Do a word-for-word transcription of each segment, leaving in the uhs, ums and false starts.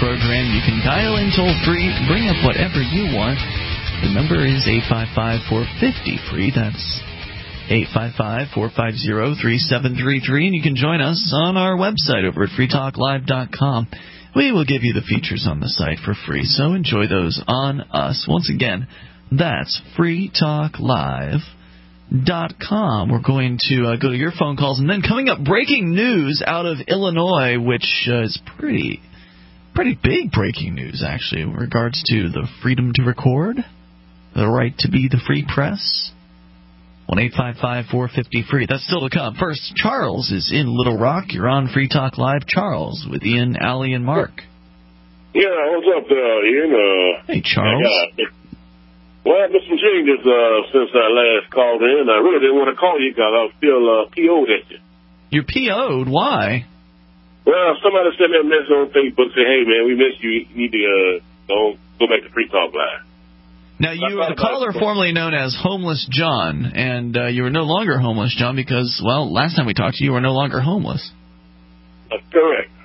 program. You can dial in toll-free, bring up whatever you want. The number is eight five five, four five zero, free. That's eight five five, four five zero, three seven three three. And you can join us on our website over at free talk live dot com. We will give you the features on the site for free, so enjoy those on us. Once again, that's free talk live dot com. We're going to uh, go to your phone calls, and then coming up, breaking news out of Illinois, which uh, is pretty pretty big breaking news, actually, in regards to the freedom to record, the right to be the free press. one eight five five, four five zero, free. That's still to come. First, Charles is in Little Rock. You're on Free Talk Live. Charles with Ian, Allie, and Mark. Yeah, what's up there, Ian? Uh, hey, Charles. I got, well, I made some changes uh, since I last called in. I really didn't want to call you because I was still uh, P O'd at you. You're P O'd? Why? Well, somebody sent me a message on Facebook saying, hey, man, we miss you. You need to uh, go, go back to Free Talk Live. Now, you were the caller formerly known as Homeless John, and uh, you were no longer Homeless John because, well, last time we talked to you, you were no longer homeless. That's correct.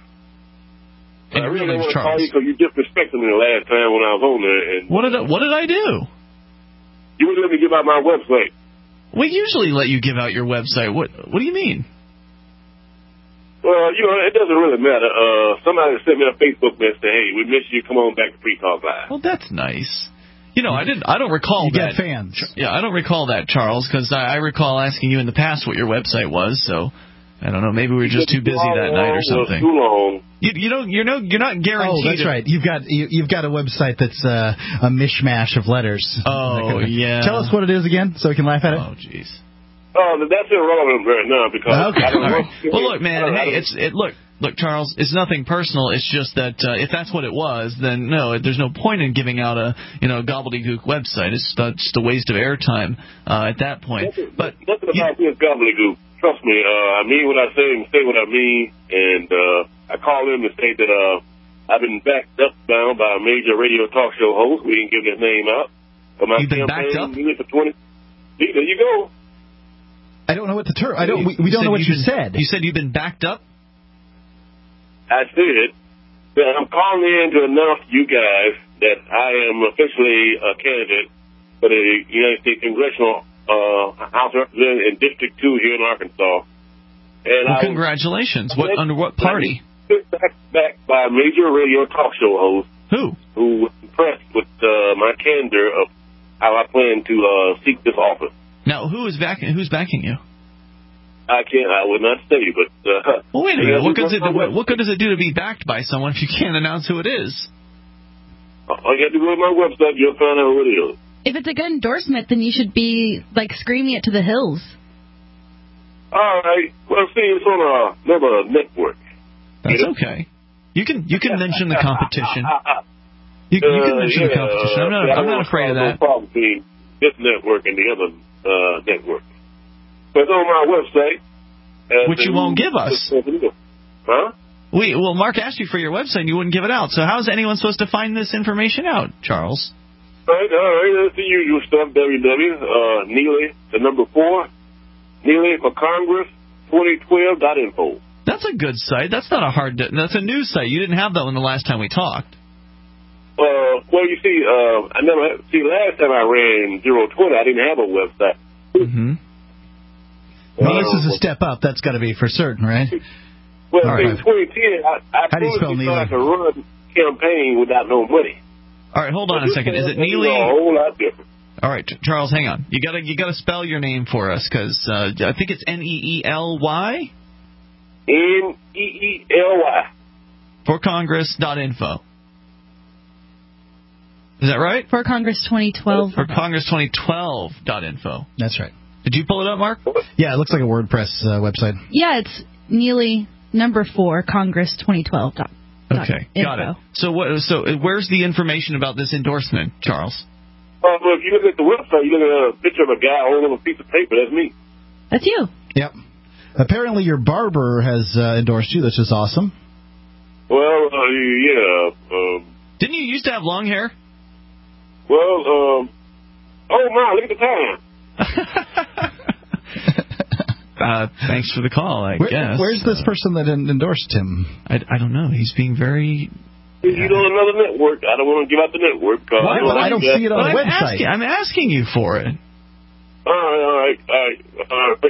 And I your really real name's didn't want to call Charles. you because you disrespected me the last time when I was on there. And What did I, what did I do? You wouldn't let me give out my website. We usually let you give out your website. What What do you mean? Well, you know, it doesn't really matter. Uh, somebody sent me a Facebook message saying, hey, we miss you. Come on back to Free Talk Live. Well, that's nice. You know, I didn't. I don't recall you that. get fans. Yeah, I don't recall that, Charles, because I, I recall asking you in the past what your website was. So I don't know. Maybe we were just too busy that night or something. Too long. You, you don't. You're no. You're not guaranteed. Oh, that's right. You've got you, you've got a website that's uh, a mishmash of letters. Oh, yeah. Tell us what it is again, so we can laugh at it. Oh, jeez. Oh, that's irrelevant right now because. Okay. I don't All right. know. Well, look, man. Hey, it's it. Look, look, Charles. It's nothing personal. It's just that uh, if that's what it was, then no, there's no point in giving out a you know gobbledygook website. It's uh, just a waste of airtime uh, at that point. Nothing, But nothing you, about this gobbledygook. Trust me. Uh, I mean what I say and say what I mean. And uh, I call in to say that uh, I've been backed up down by a major radio talk show host. We didn't give his name out. But my You've been campaign, backed up? For twenty. See, there you go. I don't know what the term. I don't. We, we don't know what you been, said. You said you've been backed up. I said that I'm calling in to announce to you guys that I am officially a candidate for the United States Congressional uh, House of Representatives in District two here in Arkansas. And Well, I congratulations. What under what party? Back, back by a major radio talk show host Who? who was impressed with uh, my candor of how I plan to uh, seek this office. Now, who is backing? Who's backing you? I can't. I would not say, but uh, Well, wait a minute. What good, does it, what, what good does it do to be backed by someone if you can't announce who it is? all you have to go to my website. You'll find out who it is. If it's a good endorsement, then you should be, like, screaming it to the hills. All right. Well, see, it's on another network. That's okay. You can you can mention the competition. You, you can mention uh, the competition. I'm not, yeah, I'm not afraid of that. No problem between this network and the other uh, network. But it's on my website. Which you won't give us. Huh? We, well, Mark asked you for your website and you wouldn't give it out. So how is anyone supposed to find this information out, Charles? All right, all right. That's the usual stuff. W W uh, Neely, the number four. Neely for Congress, twenty twelve dot info. That's a good site. That's not a hard... That's a news site. You didn't have that one the last time we talked. Uh, well, you see, uh, I never... Had, see, last time I ran zero twenty, I didn't have a website. Mm-hmm. Well, this is a step up. That's got to be for certain, right? Well, All in right. twenty ten, I, I How do you spell Neely? tried to run a campaign without no money. All right, hold on a second. Is it Neely? A whole lot different. All right, Charles, hang on. You gotta you gotta spell your name for us because uh, I think it's N E E L Y. N E E L Y. For Congress dot info. Is that right? For Congress twenty twelve. For Congress twenty twelve dot info. That's right. Did you pull it up, Mark? Yeah, it looks like a WordPress uh, website. Yeah, it's Neely number four, Congress twenty twelve. Dot, okay, dot got info. it. So what? So where's the information about this endorsement, Charles? Uh, well, if you look at the website, you look at a picture of a guy holding a piece of paper. That's me. That's you. Yep. Apparently your barber has uh, endorsed you. That's just awesome. Well, uh, yeah. Um, Didn't you used to have long hair? well, um, oh, my, look at the time. uh, thanks for the call, I Where, guess. Where's this uh, person that en- endorsed him? I, I don't know. He's being very You know, another network. I don't want to give out the network. Uh, Why? Well, I don't see it on the I'm website. Asking, I'm asking you for it. All right, all right, all right. Uh,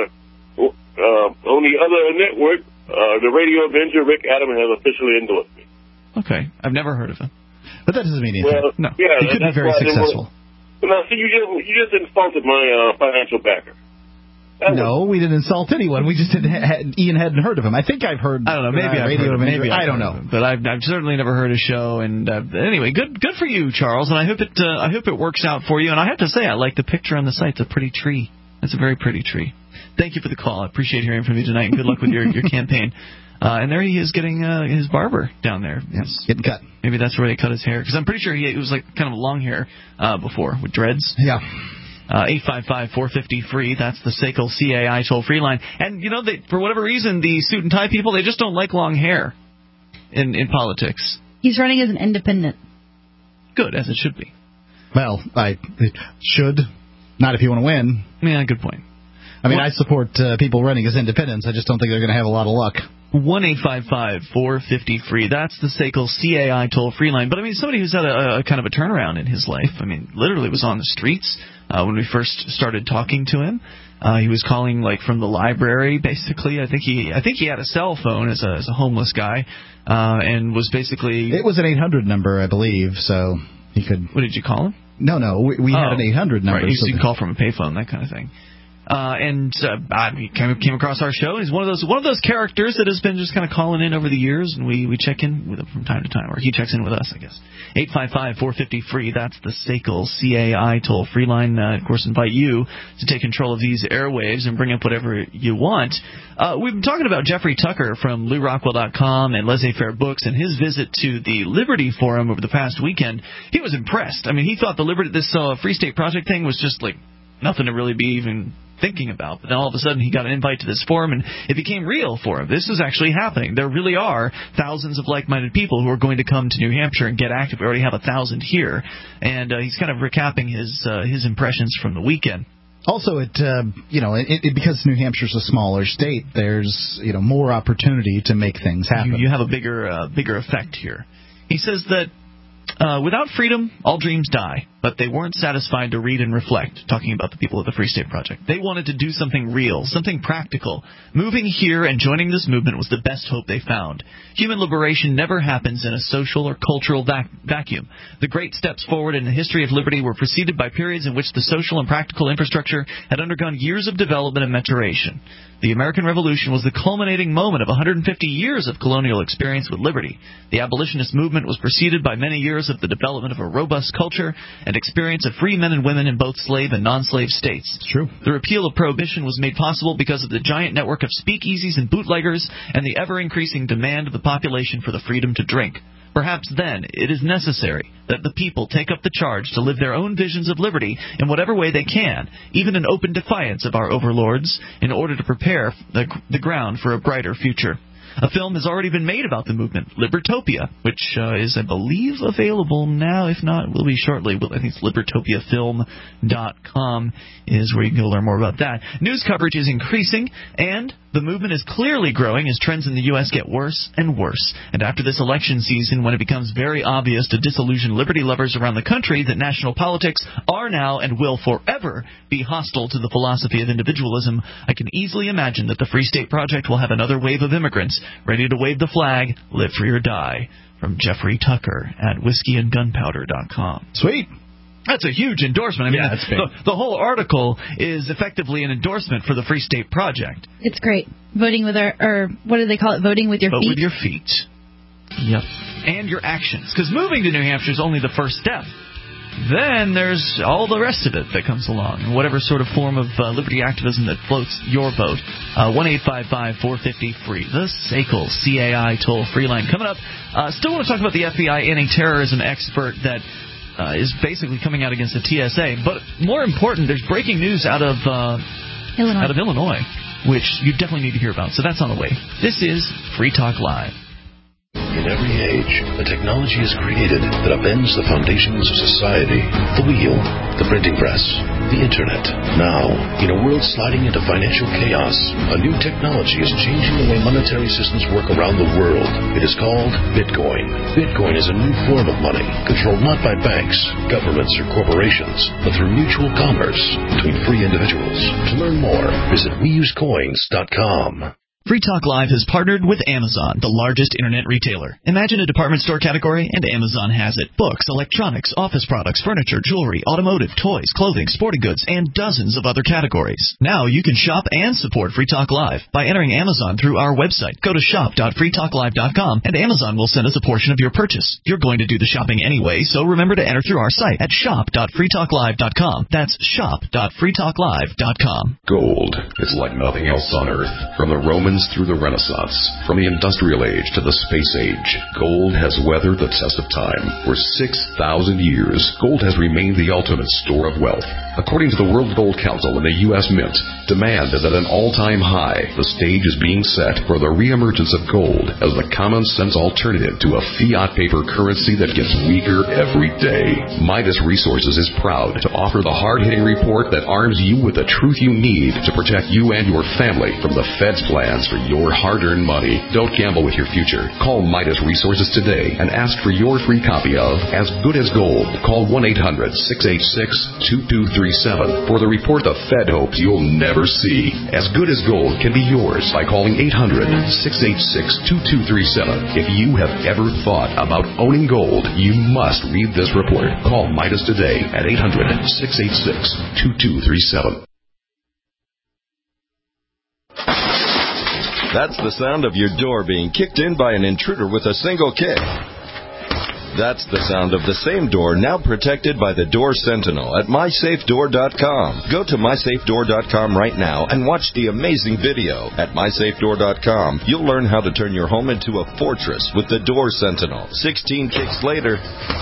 uh, uh, on the other network, uh, the Radio Avenger, Rick Adams has officially endorsed me. Okay, I've never heard of him. But that doesn't mean anything. Well, no, yeah, he could be very successful. Now, see, you just you just insulted my uh, financial backer. That no, we didn't insult anyone. We just didn't. Ha- Ian hadn't heard of him. I think I've heard. I don't know. Maybe uh, I've Radio heard of him. Maybe I I've don't heard know. of him. But I've, I've certainly never heard a show. And uh, anyway, good good for you, Charles. And I hope it uh, I hope it works out for you. And I have to say, I like the picture on the site. It's a pretty tree. It's a very pretty tree. Thank you for the call. I appreciate hearing from you tonight. And good luck with your your campaign. Uh, and there he is getting uh, his barber down there. Yes, getting cut. Maybe that's where they cut his hair. Because I'm pretty sure he it was like kind of long hair uh, before with dreads. Yeah. Uh, eight five five, four five zero, free. That's the S A C L C A I toll-free line. And, you know, they, for whatever reason, the suit and tie people, they just don't like long hair in, in politics. He's running as an independent. Good, as it should be. Well, I it should. Not if you want to win. Yeah, good point. I mean, What? I support uh, people running as independents. I just don't think they're going to have a lot of luck. one eight five five, four five zero, free. That's the S A C L C A I toll-free line. But, I mean, somebody who's had a, a kind of a turnaround in his life. I mean, literally was on the streets uh, when we first started talking to him. Uh, he was calling, like, from the library, basically. I think he I think he had a cell phone as a, as a homeless guy uh, and was basically... It was an eight hundred number, I believe, so he could... What did you call him? No, no, we, we oh, had an eight hundred number. Right, you so can call from a payphone, that kind of thing. Uh, and uh, I, he came, came across our show. He's one of those one of those characters that has been just kind of calling in over the years, and we, we check in with him from time to time, or he checks in with us, I guess. eight five five, four five zero, free. That's the S A C L C A I toll-free line. Uh, of course, invite you to take control of these airwaves and bring up whatever you want. Uh, we've been talking about Jeffrey Tucker from Lou Rockwell dot com and Laissez-Faire Books and his visit to the Liberty Forum over the past weekend. He was impressed. I mean, he thought the Liberty, this uh, Free State Project thing was just like nothing to really be even thinking about. But then all of a sudden he got an invite to this forum, and it became real for him. This is actually happening. There really are thousands of like-minded people who are going to come to New Hampshire and get active. We already have a thousand here. And uh, he's kind of recapping his uh, his impressions from the weekend. Also, it uh, you know, it, it, because New Hampshire's a smaller state, there's you know more opportunity to make things happen. You, you have a bigger uh, bigger effect here. He says that uh, without freedom, all dreams die. But they weren't satisfied to read and reflect, talking about the people of the Free State Project. They wanted to do something real, something practical. Moving here and joining this movement was the best hope they found. Human liberation never happens in a social or cultural vac- vacuum. The great steps forward in the history of liberty were preceded by periods in which the social and practical infrastructure had undergone years of development and maturation. The American Revolution was the culminating moment of one hundred fifty years of colonial experience with liberty. The abolitionist movement was preceded by many years of the development of a robust culture and experience of free men and women in both slave and non-slave states. It's true. The repeal of prohibition was made possible because of the giant network of speakeasies and bootleggers and the ever-increasing demand of the population for the freedom to drink. Perhaps then it is necessary that the people take up the charge to live their own visions of liberty in whatever way they can, even in open defiance of our overlords, in order to prepare the, the ground for a brighter future. A film has already been made about the movement, Libertopia, which uh, is, I believe, available now. If not, it will be shortly. I think it's libertopia film dot com is where you can go learn more about that. News coverage is increasing, and the movement is clearly growing as trends in the U S get worse and worse. And after this election season, when it becomes very obvious to disillusioned liberty lovers around the country that national politics are now and will forever be hostile to the philosophy of individualism, I can easily imagine that the Free State Project will have another wave of immigrants ready to wave the flag, live free or die. From Jeffrey Tucker at whiskey and gunpowder dot com. Sweet. That's a huge endorsement. I mean, yeah, that's big. The, the whole article is effectively an endorsement for the Free State Project. It's great. Voting with our, or what do they call it? Voting with your Vote feet? with your feet. Yep. And your actions. Because moving to New Hampshire is only the first step. Then there's all the rest of it that comes along, whatever sort of form of uh, liberty activism that floats your boat. Uh, one eight five five, four five zero, free. The S A C L C A I toll-free line. Coming up, uh, still want to talk about the F B I anti-terrorism expert that uh, is basically coming out against the T S A. But more important, there's breaking news out of uh, Illinois. out of Illinois, which you definitely need to hear about. So that's on the way. This is Free Talk Live. In every age, a technology is created that upends the foundations of society. The wheel, the printing press, the Internet. Now, in a world sliding into financial chaos, a new technology is changing the way monetary systems work around the world. It is called Bitcoin. Bitcoin is a new form of money, controlled not by banks, governments, or corporations, but through mutual commerce between free individuals. To learn more, visit we use coins dot com. Free Talk Live has partnered with Amazon, the largest internet retailer. Imagine a department store category, and Amazon has it. Books, electronics, office products, furniture, jewelry, automotive, toys, clothing, sporting goods, and dozens of other categories. Now you can shop and support Free Talk Live by entering Amazon through our website. Go to shop dot free talk live dot com, and Amazon will send us a portion of your purchase. You're going to do the shopping anyway, so remember to enter through our site at shop dot free talk live dot com. That's shop dot free talk live dot com. Gold is like nothing else on Earth. From the Romans through the Renaissance, from the Industrial Age to the Space Age, gold has weathered the test of time. For six thousand years, gold has remained the ultimate store of wealth. According to the World Gold Council and the U S Mint, demand is at an all-time high. The stage is being set for the reemergence of gold as the common-sense alternative to a fiat paper currency that gets weaker every day. Midas Resources is proud to offer the hard-hitting report that arms you with the truth you need to protect you and your family from the Fed's plans for your hard-earned money. Don't gamble with your future. Call Midas Resources today and ask for your free copy of As Good as Gold. Call one eight hundred six eight six two two three seven for the report the Fed hopes you'll never see. As Good as Gold can be yours by calling eight hundred six eight six two two three seven. If you have ever thought about owning gold, you must read this report. Call Midas today at eight hundred six eight six two two three seven. That's the sound of your door being kicked in by an intruder with a single kick. That's the sound of the same door now protected by the Door Sentinel at my safe door dot com. Go to my safe door dot com right now and watch the amazing video. At my safe door dot com, you'll learn how to turn your home into a fortress with the Door Sentinel. sixteen kicks later,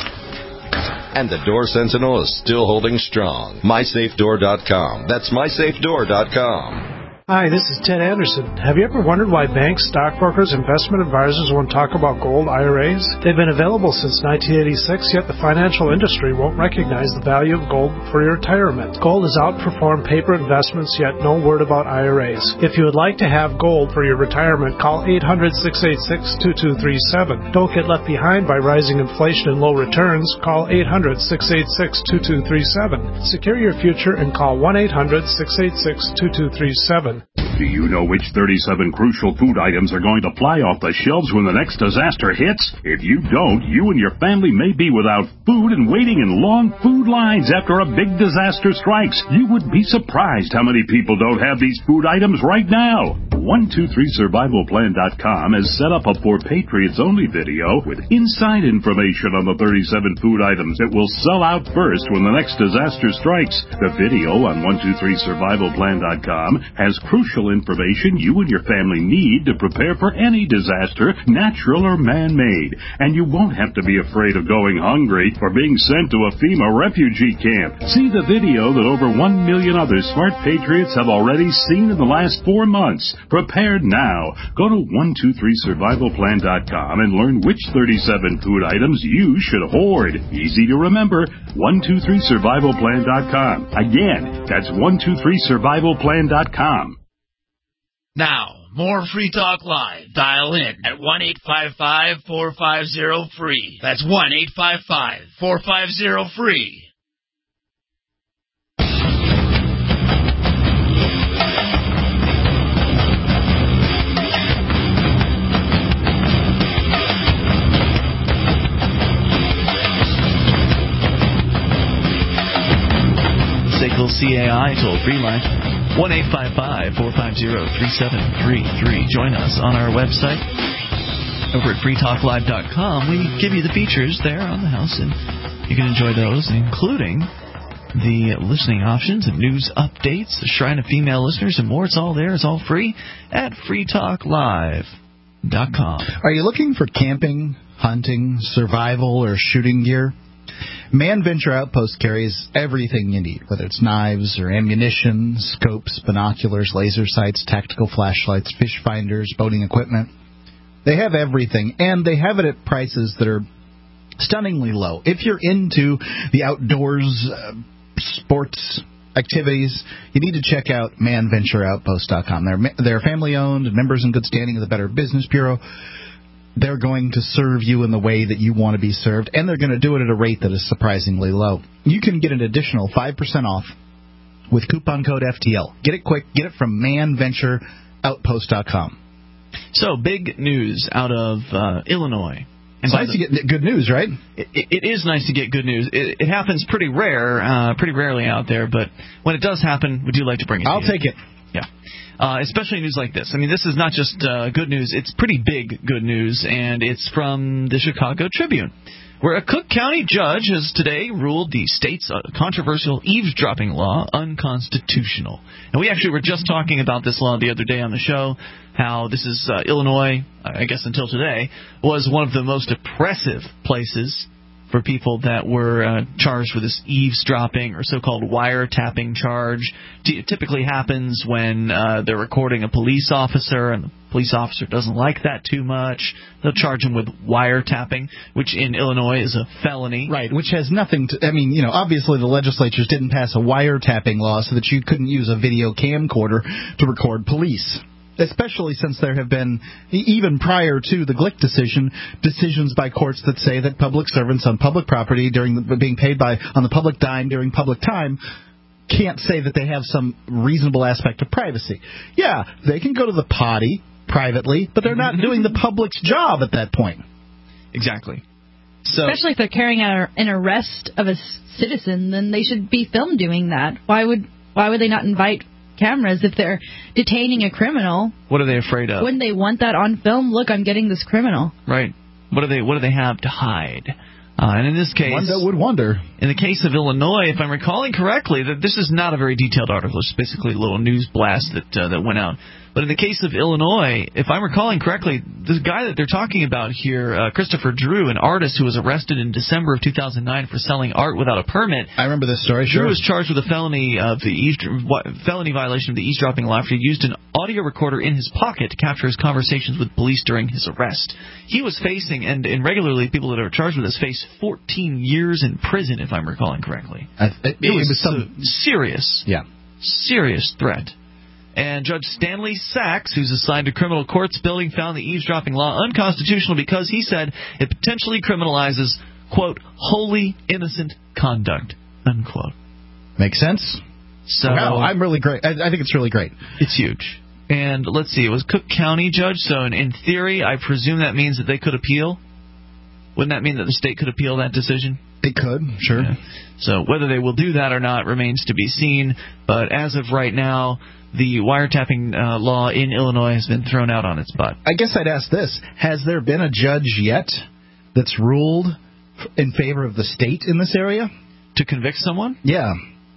and the Door Sentinel is still holding strong. my safe door dot com. That's my safe door dot com. Hi, this is Ted Anderson. Have you ever wondered why banks, stockbrokers, investment advisors won't talk about gold I R As? They've been available since nineteen eighty-six, yet the financial industry won't recognize the value of gold for your retirement. Gold has outperformed paper investments, yet no word about I R As. If you would like to have gold for your retirement, call eight hundred six eight six two two three seven. Don't get left behind by rising inflation and low returns. Call eight hundred six eight six two two three seven. Secure your future and call one eight hundred six eight six two two three seven. Do you know which thirty-seven crucial food items are going to fly off the shelves when the next disaster hits? If you don't, you and your family may be without food and waiting in long food lines after a big disaster strikes. You would be surprised how many people don't have these food items right now. one two three survival plan dot com has set up a For Patriots Only video with inside information on the thirty-seven food items that will sell out first when the next disaster strikes. The video on one two three survival plan dot com has crucial information you and your family need to prepare for any disaster, natural or man-made. And you won't have to be afraid of going hungry or being sent to a FEMA refugee camp. See the video that over one million other smart patriots have already seen in the last four months. Prepared now. Go to one two three survival plan dot com and learn which thirty-seven food items you should hoard. Easy to remember, one two three survival plan dot com. Again, that's one two three survival plan dot com. Now, more Free Talk Live. Dial in at one eight five five four five zero free. That's one eight five five four five zero free. SACL C A I toll-free line, one eight five five four five zero three seven three three. Join us on our website over at free talk live dot com. We give you the features there on the house, and you can enjoy those, including the listening options and news updates, the Shrine of Female Listeners, and more. It's all there. It's all free at free talk live dot com. Are you looking for camping, hunting, survival, or shooting gear? Man Venture Outpost carries everything you need, whether it's knives or ammunition, scopes, binoculars, laser sights, tactical flashlights, fish finders, boating equipment. They have everything, and they have it at prices that are stunningly low. If you're into the outdoors, uh, sports activities, you need to check out man venture outpost dot com. They're, they're family-owned, members in good standing of the Better Business Bureau. They're going to serve you in the way that you want to be served, and they're going to do it at a rate that is surprisingly low. You can get an additional five percent off with coupon code F T L. Get it quick. Get it from man venture outpost dot com. So, big news out of uh, Illinois. It's nice the, to get good news, right? It, it is nice to get good news. It, it happens pretty rare, uh, pretty rarely out there, but when it does happen, we do like to bring it I'll to you. take it. Yeah. Uh, especially news like this. I mean, this is not just uh, good news. It's pretty big good news, and it's from the Chicago Tribune, where a Cook County judge has today ruled the state's uh, controversial eavesdropping law unconstitutional. And we actually were just talking about this law the other day on the show, how this is uh, Illinois, I guess until today, was one of the most oppressive places for people that were uh, charged with this eavesdropping or so-called wiretapping charge. It typically happens when uh, they're recording a police officer and the police officer doesn't like that too much. They'll charge him with wiretapping, which in Illinois is a felony. Right, which has nothing to – I mean, you know, obviously the legislatures didn't pass a wiretapping law so that you couldn't use a video camcorder to record police. Especially since there have been, even prior to the Glick decision, decisions by courts that say that public servants on public property during the, being paid by on the public dime during public time can't say that they have some reasonable aspect of privacy. Yeah, they can go to the potty privately, but they're not doing the public's job at that point. Exactly. So, especially if they're carrying out an arrest of a citizen, then they should be filmed doing that. Why would why would they not invite cameras if they're detaining a criminal? What are they afraid of? Wouldn't they want that on film? Look, I'm getting this criminal. Right. What do they What do they have to hide? Uh, and in this case, one that would wonder. In the case of Illinois, if I'm recalling correctly, that this is not a very detailed article. It's basically a little news blast that uh, that went out. But in the case of Illinois, if I'm recalling correctly, this guy that they're talking about here, uh, Christopher Drew, an artist who was arrested in December of two thousand nine for selling art without a permit. I remember this story. Sure. Drew was charged with a felony of the eaves- felony violation of the eavesdropping law after he used an audio recorder in his pocket to capture his conversations with police during his arrest. He was facing, and, and regularly people that are charged with this face fourteen years in prison, if I'm recalling correctly. I, it, it, was it was some a serious, yeah, serious threat. And Judge Stanley Sachs, who's assigned to criminal courts building, found the eavesdropping law unconstitutional because he said it potentially criminalizes, quote, wholly innocent conduct, unquote. Makes sense. So wow, I'm really great. I, I think it's really great. It's huge. And let's see, it was Cook County judge, so in, in theory, I presume that means that they could appeal. Wouldn't that mean that the state could appeal that decision? It could, sure. Yeah. So whether they will do that or not remains to be seen. But as of right now, the wiretapping uh, law in Illinois has been thrown out on its butt. I guess I'd ask this. Has there been a judge yet that's ruled in favor of the state in this area? To convict someone? Yeah.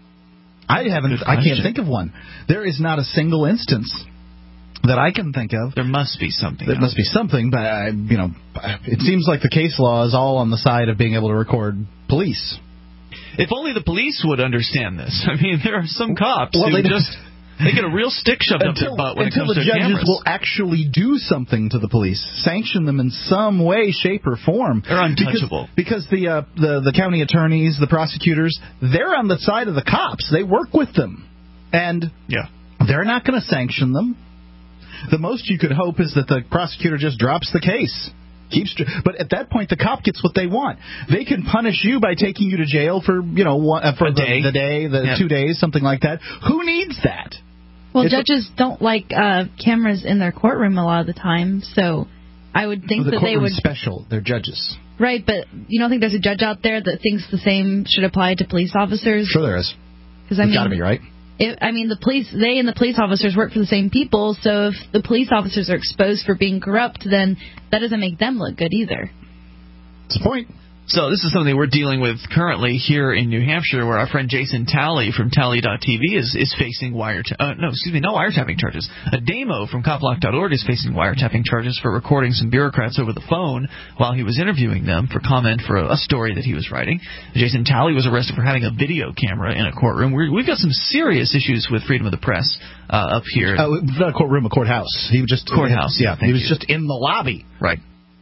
I haven't. I can't think of one. There is not a single instance that I can think of. There must be something. There must be something, but I, you know, it seems like the case law is all on the side of being able to record police. If only the police would understand this. I mean, there are some cops well, who they just they get a real stick shoved until, up their butt when it until comes the to judges cameras. will actually do something to the police, sanction them in some way, shape, or form. They're untouchable because, because the uh, the the county attorneys, the prosecutors, they're on the side of the cops. They work with them, and yeah, they're not going to sanction them. The most you could hope is that the prosecutor just drops the case. Keeps, but at that point, the cop gets what they want. They can punish you by taking you to jail for, you know, one, uh, for a the day, the, day, the yeah. two days, something like that. Who needs that? Well, it's judges a, don't like uh, cameras in their courtroom a lot of the time, so I would think well, the that they would. Special, they're judges. Right, but you don't think there's a judge out there that thinks the same should apply to police officers? Sure, there is. Because I mean, got to be right. It, I mean, the police, they and the police officers work for the same people, so if the police officers are exposed for being corrupt, then that doesn't make them look good either. That's the point. So this is something we're dealing with currently here in New Hampshire, where our friend Jason Talley from Tally dot T V is, is facing wiretapping. Uh, no, excuse me, no wiretapping charges. A Damo from Coplock dot org is facing wiretapping charges for recording some bureaucrats over the phone while he was interviewing them for comment for a, a story that he was writing. Jason Talley was arrested for having a video camera in a courtroom. We're, we've got some serious issues with freedom of the press uh, up here. Uh, not a courtroom, a courthouse. He was just courthouse. Yeah, he was you. just in the lobby. Right.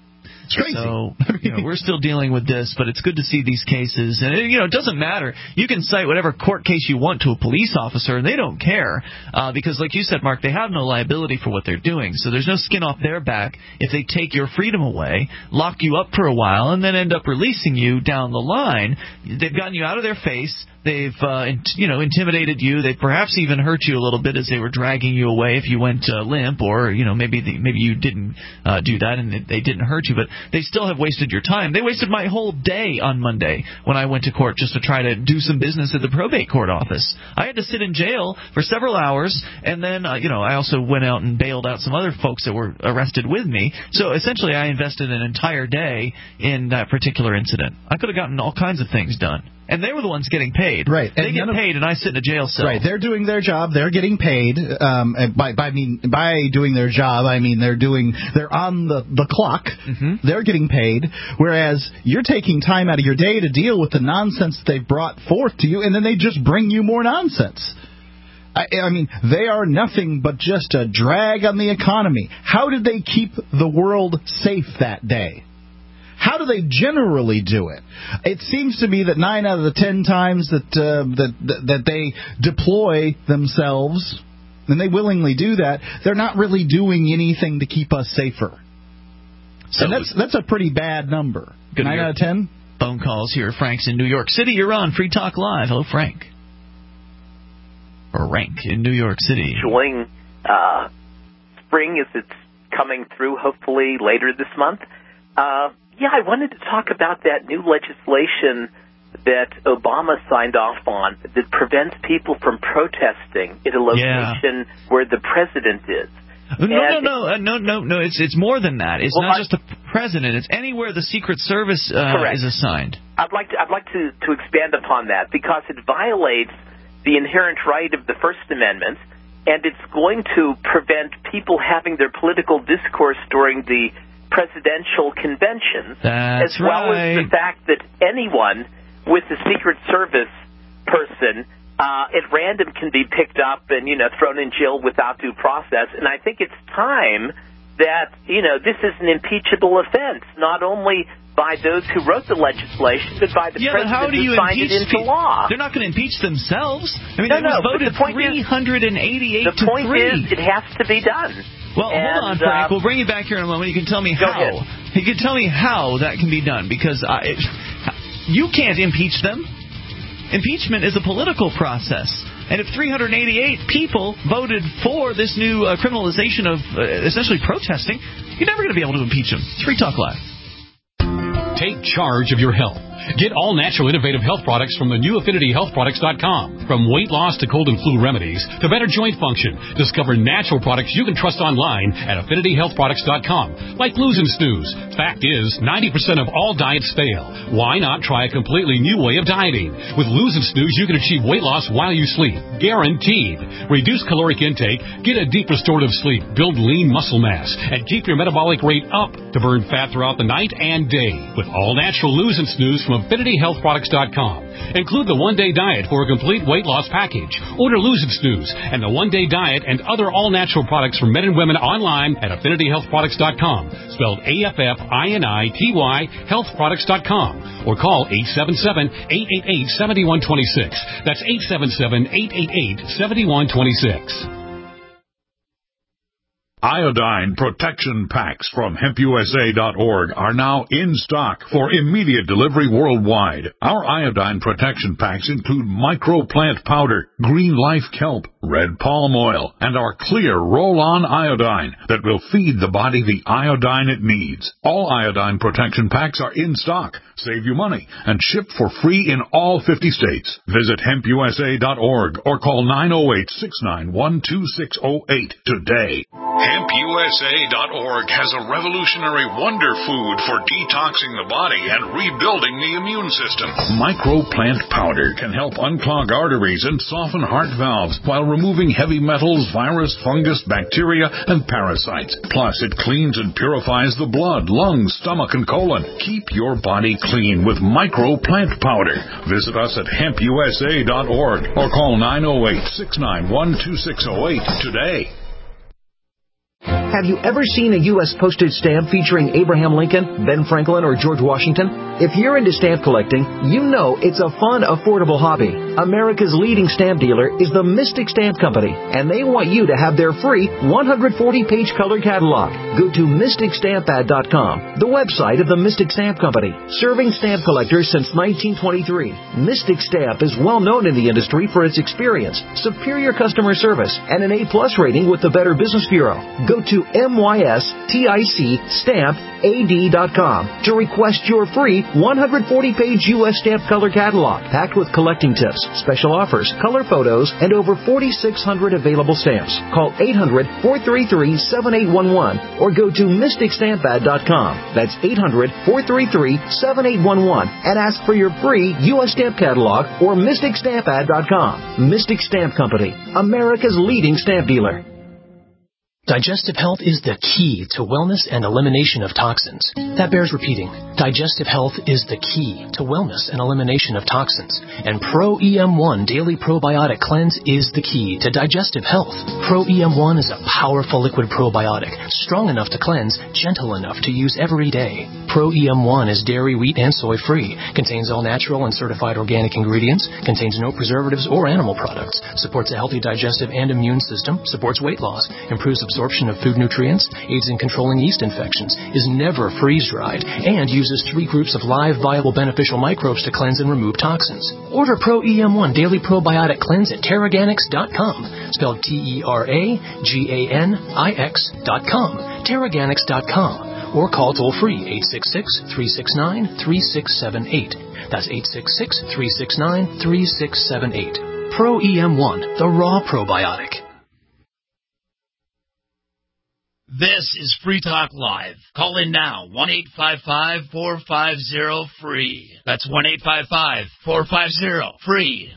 It's crazy. So, you know, we're still dealing with this, but it's good to see these cases. And, it, you know, it doesn't matter. You can cite whatever court case you want to a police officer, and they don't care. Uh, because, like you said, Mark, they have no liability for what they're doing. So there's no skin off their back if they take your freedom away, lock you up for a while, and then end up releasing you down the line. They've gotten you out of their face. They've, uh, you know, intimidated you. They perhaps even hurt you a little bit as they were dragging you away if you went uh, limp, or, you know, maybe the, maybe you didn't uh, do that and they didn't hurt you. But they still have wasted your time. They wasted my whole day on Monday when I went to court just to try to do some business at the probate court office. I had to sit in jail for several hours, and then, uh, you know, I also went out and bailed out some other folks that were arrested with me. So essentially I invested an entire day in that particular incident. I could have gotten all kinds of things done. And they were the ones getting paid. Right. They and get paid, and I sit in a jail cell. Right. They're doing their job. They're getting paid. Um, by by mean by doing their job, I mean they're doing they're on the the clock. Mm-hmm. They're getting paid. Whereas you're taking time out of your day to deal with the nonsense that they've brought forth to you, and then they just bring you more nonsense. I, I mean, they are nothing but just a drag on the economy. How did they keep the world safe that day? How do they generally do it? It seems to me that nine out of the ten times that uh, that, that that they deploy themselves, and they willingly do that, they're not really doing anything to keep us safer. So and that's that's a pretty bad number. Nine out of ten. Phone calls here. Frank's in New York City. You're on Free Talk Live. Hello, Frank. Or Rank in New York City. Enjoying uh, spring as it's coming through, hopefully later this month. Uh, Yeah, I wanted to talk about that new legislation that Obama signed off on that prevents people from protesting at a location yeah. where the president is. No, and no, no, no, no, no. It's it's more than that. It's well, not I, just the president. It's anywhere the Secret Service uh, is assigned. I'd like to I'd like to, to expand upon that because it violates the inherent right of the First Amendment, and it's going to prevent people having their political discourse during the presidential conventions, That's as well right. as the fact that anyone with a Secret Service person uh, at random can be picked up and, you know, thrown in jail without due process. And I think it's time that, you know, this is an impeachable offense, not only by those who wrote the legislation, but by the yeah, president but how do you who signed it into pe- law. They're not going to impeach themselves. I mean, no, it was no, voted three hundred eighty-eight to three. The point three. is, it has to be done. Well, and, hold on, Frank. Uh, we'll bring you back here in a moment. You can tell me go how. Ahead. You can tell me how that can be done, because I, it, you can't impeach them. Impeachment is a political process. And if three hundred eighty-eight people voted for this new uh, criminalization of uh, essentially protesting, you're never going to be able to impeach them. It's Free Talk Live. Take charge of your health. Get all natural innovative health products from the new affinity health products dot com. From weight loss to cold and flu remedies to better joint function, discover natural products you can trust online at affinity health products dot com. Like Lose and Snooze. Fact is, ninety percent of all diets fail. Why not try a completely new way of dieting? With Lose and Snooze, you can achieve weight loss while you sleep. Guaranteed. Reduce caloric intake, get a deep restorative sleep, build lean muscle mass, and keep your metabolic rate up to burn fat throughout the night and day. With all natural Lose and Snooze from affinity health products dot com. Include the one-day diet for a complete weight loss package. Order Lose and Snooze and the one-day diet and other all-natural products for men and women online at affinity health products dot com. Spelled A F F I N I T Y health products dot com. Or call eight seven seven, eight eight eight, seven one two six. That's eight seven seven, eight eight eight, seven one two six. Iodine protection packs from hemp U S A dot org are now in stock for immediate delivery worldwide. Our iodine protection packs include microplant powder, green life kelp, red palm oil, and our clear roll-on iodine that will feed the body the iodine it needs. All iodine protection packs are in stock. Save you money and ship for free in all fifty states. Visit hemp U S A dot org or call nine oh eight, six nine one, two six oh eight today. hemp U S A dot org has a revolutionary wonder food for detoxing the body and rebuilding the immune system. Microplant powder can help unclog arteries and soften heart valves while removing heavy metals, virus, fungus, bacteria, and parasites. Plus, it cleans and purifies the blood, lungs, stomach, and colon. Keep your body clean with Microplant powder. Visit us at hemp U S A dot org or call nine oh eight, six nine one, two six oh eight today. Have you ever seen a U S postage stamp featuring Abraham Lincoln, Ben Franklin, or George Washington? If you're into stamp collecting, you know it's a fun, affordable hobby. America's leading stamp dealer is the Mystic Stamp Company, and they want you to have their free one hundred forty page color catalog. Go to mystic stamp ad dot com, the website of the Mystic Stamp Company, serving stamp collectors since nineteen twenty-three. Mystic Stamp is well known in the industry for its experience, superior customer service, and an A plus rating with the Better Business Bureau. Go to mystic stamp ad dot com to request your free one hundred forty page U S stamp color catalog, packed with collecting tips, special offers, color photos, and over forty-six hundred available stamps. Call eight hundred, four three three, seven eight one one or go to mystic stamp ad dot com. That's eight hundred, four three three, seven eight one one and ask for your free U S stamp catalog or mystic stamp ad dot com. Mystic Stamp Company, America's leading stamp dealer. Digestive health is the key to wellness and elimination of toxins. That bears repeating. Digestive health is the key to wellness and elimination of toxins. And Pro E M one Daily Probiotic Cleanse is the key to digestive health. Pro E M one is a powerful liquid probiotic, strong enough to cleanse, gentle enough to use every day. Pro E M one is dairy, wheat, and soy free, contains all natural and certified organic ingredients, contains no preservatives or animal products, supports a healthy digestive and immune system, supports weight loss, improves absorption of food nutrients, aids in controlling yeast infections, is never freeze-dried, and uses three groups of live, viable, beneficial microbes to cleanse and remove toxins. Order Pro E M one Daily Probiotic Cleanse at Terraganix dot com, spelled T E R A G A N I X dot com, Terraganix dot com, or call toll-free eight six six, three six nine, three six seven eight. That's eight six six, three six nine, three six seven eight. Pro E M one, the raw probiotic. This is Free Talk Live. Call in now, one eight five five, four five zero, free. That's one eight five five, four five zero, free.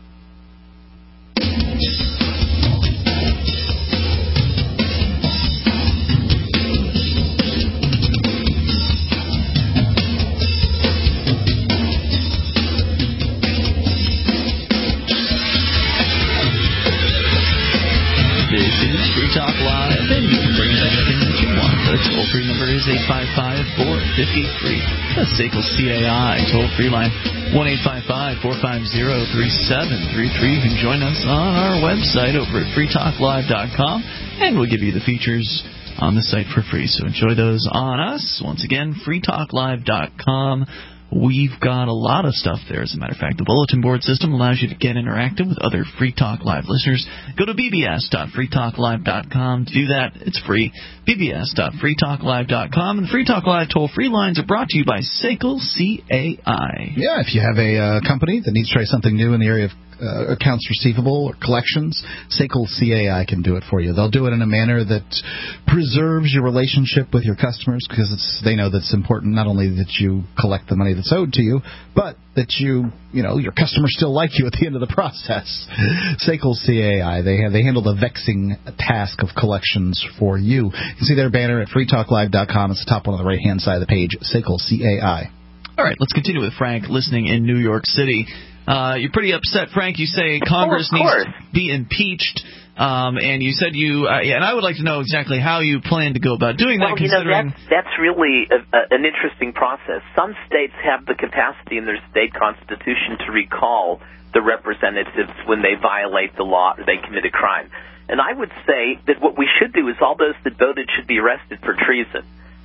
This is Free Talk Live, and you can bring in anything that you want. The toll-free number is eight five five, four five zero, free. The S A C L C A I toll-free line, one eight five five, four five zero, three seven three three. You can join us on our website over at free talk live dot com, and we'll give you the features on the site for free. So enjoy those on us. Once again, free talk live dot com. We've got a lot of stuff there. As a matter of fact, the bulletin board system allows you to get interactive with other Free Talk Live listeners. Go to b b s dot free talk live dot com to do that. It's free. b b s dot free talk live dot com. And the Free Talk Live toll-free lines are brought to you by S A C L C A I. Yeah, if you have a uh, company that needs to try something new in the area of Uh, accounts receivable or collections, S A C L C A I can do it for you. They'll do it in a manner that preserves your relationship with your customers, because it's, they know that it's important not only that you collect the money that's owed to you, but that you, you know, your customers still like you at the end of the process. S A C L C A I, they have, they handle the vexing task of collections for you. You can see their banner at free talk live dot com. It's the top one on the right-hand side of the page, S A C L C A I. All right, let's continue with Frank listening in New York City. Uh, you're pretty upset, Frank. You say Congress oh, needs to be impeached, um, and you said you uh, – yeah, and I would like to know exactly how you plan to go about doing well, that, you considering – know, that's, that's really a, a, an interesting process. Some states have the capacity in their state constitution to recall the representatives when they violate the law or they commit a crime. And I would say that what we should do is all those that voted should be arrested for treason.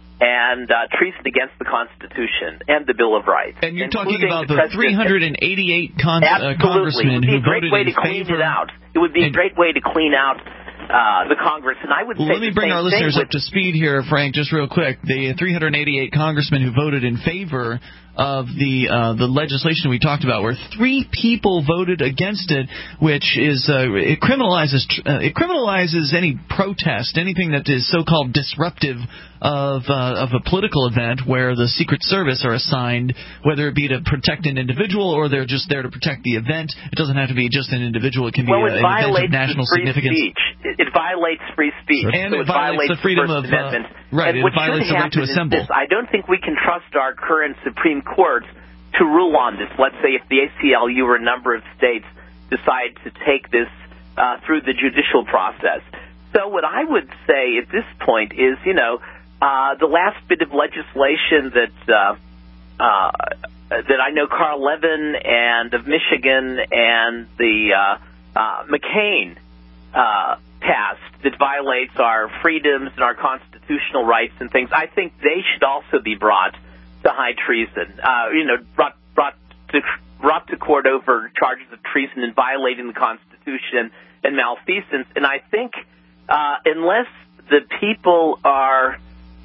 And uh, treason against the Constitution and the Bill of Rights. And you're talking about the, the three hundred eighty-eight con- uh, congressmen who voted in favor. It, out. it would be a great way to clean out uh, the Congress. And I would well, say let me bring our listeners with, up to speed here, Frank, just real quick. The three hundred eighty-eight congressmen who voted in favor of the uh, the legislation we talked about, where three people voted against it, which is uh, it criminalizes uh, it criminalizes any protest, anything that is so-called disruptive of uh, of a political event, where the Secret Service are assigned, whether it be to protect an individual or they're just there to protect the event. It doesn't have to be just an individual. It can be well, a, it an event of national free significance. Speech. It, it violates free speech, and so it, it violates, violates the freedom the of uh, right. And It what violates the right to assemble. This, I don't think we can trust our current Supreme Court to rule on this. Let's say if the A C L U or a number of states decide to take this uh, through the judicial process. So what I would say at this point is, you know, uh, the last bit of legislation that uh, uh, that I know Carl Levin and of Michigan and the uh, uh, McCain uh, passed that violates our freedoms and our constitutional rights and things, I think they should also be brought to high treason. Uh, you know, brought brought to brought to court over charges of treason and violating the Constitution and malfeasance. And I think uh, unless the people are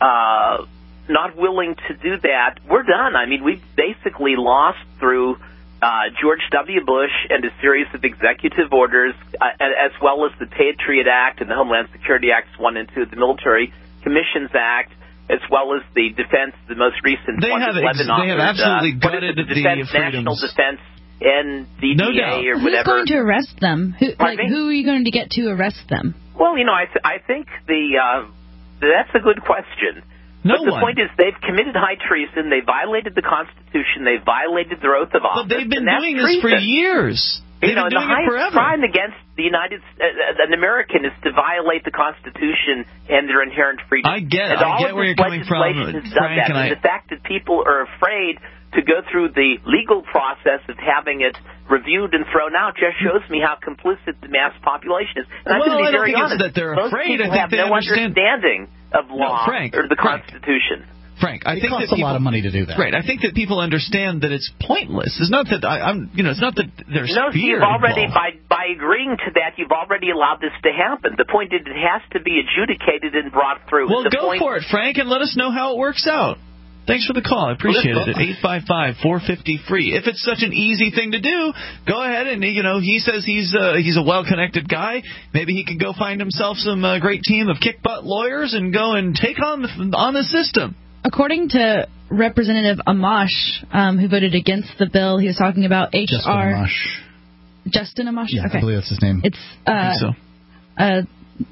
uh, not willing to do that, we're done. I mean, we've basically lost through uh, George W. Bush and a series of executive orders, uh, as well as the Patriot Act and the Homeland Security Acts one and two, the Military Commissions Act, as well as the defense, the most recent they one have that ex- Levin They have authored, absolutely uh, gutted the, the defense, freedoms. National Defense, N D D A, no doubt. or Who's whatever. going to arrest them? Who, like, me? who are you going to get to arrest them? Well, you know, I, th- I think the uh, that's a good question. No but the one. point is, they've committed high treason. They violated the Constitution. They violated their oath of office. But they've been and that's doing this for treason. years. They've You know, been the doing it highest forever. crime against the United uh, an American is to violate the Constitution and their inherent freedom. I get, and I all get of where this you're coming from, legislation has done Frank, that. and I. the fact that people are afraid to go through the legal process of having it reviewed and thrown out just shows me how complicit the mass population is. And I'm Well, going to I be don't very think it's honest. that they're Most afraid. I people think have they no understand- understanding of law No, Frank, or the Frank. Constitution. Frank, I It think costs that people, a lot of money to do that. Right, I think that people understand that it's pointless. It's not that I, I'm, you know, it's not that there's No, fear you've already involved. by by agreeing to that, you've already allowed this to happen. The point is, it has to be adjudicated and brought through. Well, the go point, for it, Frank, and let us know how it works out. Thanks for the call. I appreciate it. At eight five five, four five zero, free. If it's such an easy thing to do, go ahead and, you know, he says he's uh, he's a well-connected guy. Maybe he could go find himself some uh, great team of kick-butt lawyers and go and take on the, on the system. According to Representative Amash, um, who voted against the bill, he was talking about H R. Justin Amash. Justin Amash? Yeah, okay. I believe that's his name. It's, uh, I think so. uh,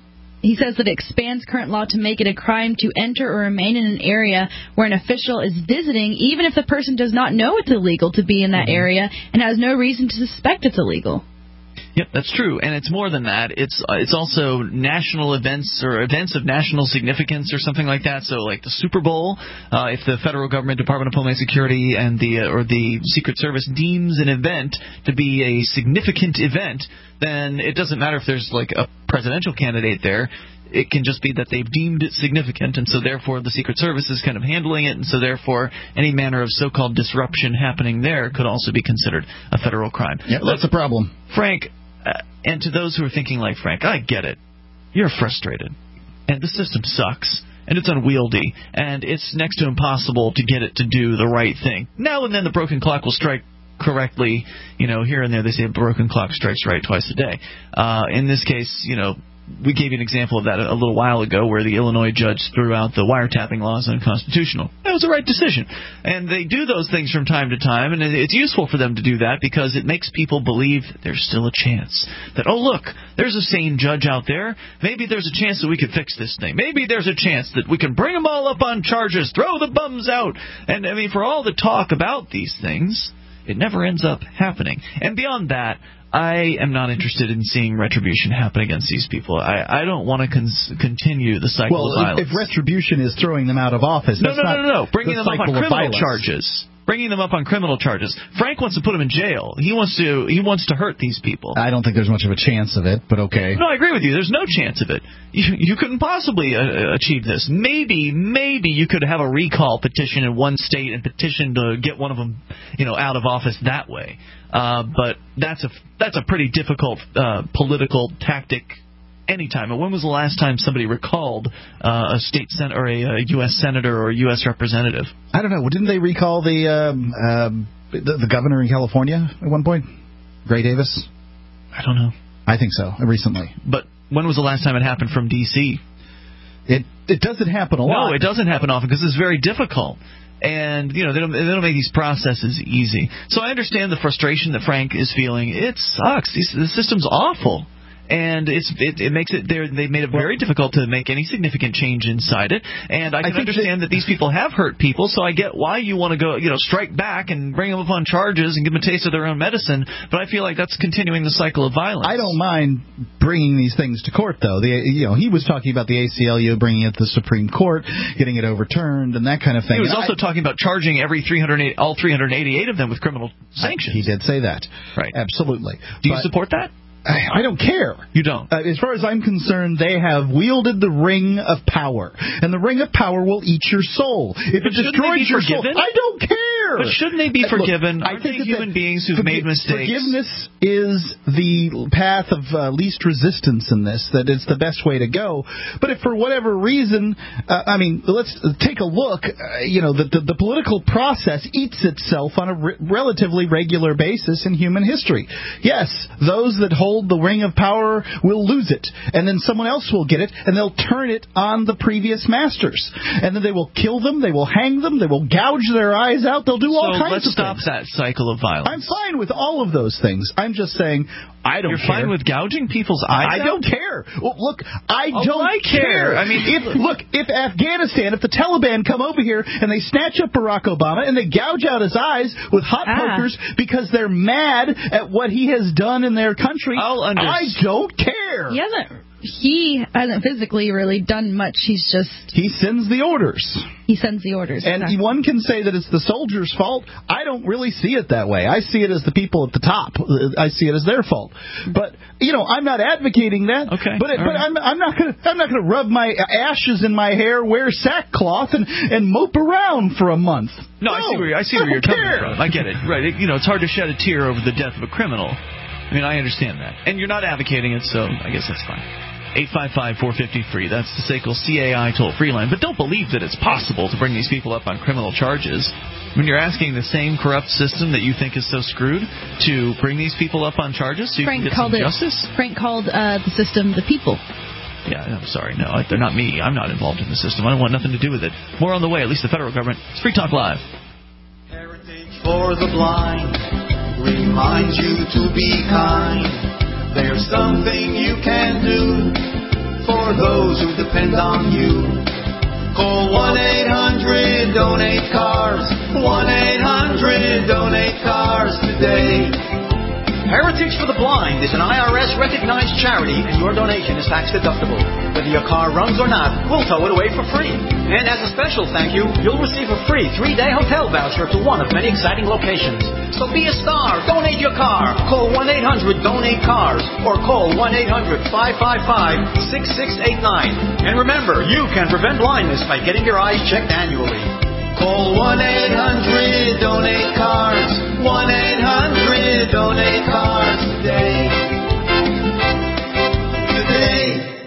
he says that it expands current law to make it a crime to enter or remain in an area where an official is visiting, even if the person does not know it's illegal to be in that Mm-hmm. area and has no reason to suspect it's illegal. Yep, that's true, and it's more than that. It's uh, it's also national events or events of national significance or something like that. So, like the Super Bowl, uh, if the federal government, Department of Homeland Security, and the uh, or the Secret Service deems an event to be a significant event, then it doesn't matter if there's like a presidential candidate there. It can just be that they've deemed it significant, and so therefore the Secret Service is kind of handling it, and so therefore any manner of so-called disruption happening there could also be considered a federal crime. Yeah, that's a problem. Frank, uh, and to those who are thinking like Frank, I get it. You're frustrated, and the system sucks, and it's unwieldy, and it's next to impossible to get it to do the right thing. Now and then the broken clock will strike correctly. You know, here and there they say a broken clock strikes right twice a day. Uh, in this case, you know, we gave you an example of that a little while ago where the Illinois judge threw out the wiretapping laws unconstitutional. That was the right decision. And they do those things from time to time, and it's useful for them to do that because it makes people believe that there's still a chance. That, oh, look, there's a sane judge out there. Maybe there's a chance that we could fix this thing. Maybe there's a chance that we can bring them all up on charges, throw the bums out. And, I mean, for all the talk about these things, it never ends up happening. And beyond that, I am not interested in seeing retribution happen against these people. I, I don't want to cons- continue the cycle well, of violence. If retribution is throwing them out of office, no, that's no, no, not no, no, bringing the them up on cycle of criminal violence. charges. Bringing them up on criminal charges. Frank wants to put them in jail. He wants to. He wants to hurt these people. I don't think there's much of a chance of it, but okay. No, I agree with you. There's no chance of it. You, you couldn't possibly uh, achieve this. Maybe, maybe you could have a recall petition in one state and petition to get one of them, you know, out of office that way. Uh, but that's a that's a pretty difficult uh, political tactic. Anytime. And when was the last time somebody recalled uh, a state sen- or a, a U S senator or a U S representative? I don't know. Didn't they recall the um, um, the, the governor in California at one point, Gray Davis? I don't know. I think so. Recently. But when was the last time it happened from D C? It it doesn't happen a lot. No, it doesn't happen often because it's very difficult. And, you know, they don't, they don't make these processes easy. So I understand the frustration that Frank is feeling. It sucks. These, the system's awful. and it's it, it makes it they're, they've made it very difficult to make any significant change inside it. And I can I understand that, that these people have hurt people, so I get why you want to go, you know, strike back and bring them up on charges and give them a taste of their own medicine. But I feel like that's continuing the cycle of violence. I don't mind bringing these things to court, though. The, you know, he was talking about the A C L U bringing it to the Supreme Court, getting it overturned, and that kind of thing. He was and also I, talking about charging every three hundred eight, all three hundred eighty-eight of them with criminal sanctions. I, he did say that. Right. Absolutely. Do but, you support that? I don't care. You don't? Uh, as far as I'm concerned, they have wielded the ring of power, and the ring of power will eat your soul. If but it destroys your forgiven? soul, I don't care. But shouldn't they be forgiven? Look, Aren't I think they human beings who've forgi- made mistakes? Forgiveness is the path of uh, least resistance in this, that it's the best way to go. But if for whatever reason, uh, I mean, let's take a look, uh, you know, the, the, the political process eats itself on a re- relatively regular basis in human history. Yes, those that hold the ring of power will lose it, and then someone else will get it, and they'll turn it on the previous masters. And then they will kill them, they will hang them, they will gouge their eyes out, they'll do all so kinds let's of stop things. that cycle of violence. I'm fine with all of those things. I'm just saying, I don't You're care. fine with gouging people's eyes I out? don't care. Well, look, I oh, don't I care. I mean, if look, if Afghanistan, if the Taliban come over here and they snatch up Barack Obama and they gouge out his eyes with hot Ah. pokers because they're mad at what he has done in their country, I'll under- I don't care. He hasn't. He hasn't physically really done much. He's just He sends the orders. he sends the orders. And exactly. one can say that it's the soldiers' fault. I don't really see it that way. I see it as the people at the top. I see it as their fault. But you know, I'm not advocating that. Okay. But All but right. I'm I'm not gonna I'm not gonna rub my ashes in my hair, wear sackcloth, and and mope around for a month. No, no I see where I see I where you're don't coming care. from. I get it. Right. It, you know, it's hard to shed a tear over the death of a criminal. I mean, I understand that. And you're not advocating it, so I guess that's fine. eight five five, four five zero, free. That's the S A C L C A I toll-free line. But don't believe that it's possible to bring these people up on criminal charges when you're asking the same corrupt system that you think is so screwed to bring these people up on charges so you Frank can get called some it, justice? Frank called uh, the system the people. Yeah, I'm sorry. No, they're not me. I'm not involved in the system. I don't want nothing to do with it. More on the way, at least the federal government. It's Free Talk Live. Heritage for the blind reminds you to be kind. There's something you can do for those who depend on you. Call one eight hundred donate cars. one eight hundred donate cars today. Heritage for the Blind is an I R S-recognized charity, and your donation is tax-deductible. Whether your car runs or not, we'll tow it away for free. And as a special thank you, you'll receive a free three-day hotel voucher to one of many exciting locations. So be a star. Donate your car. Call one eight hundred donate cars or call one eight hundred, five five five, six six eight nine. And remember, you can prevent blindness by getting your eyes checked annually. Call one eight hundred donate cars. one eight hundred donate cars today. Today.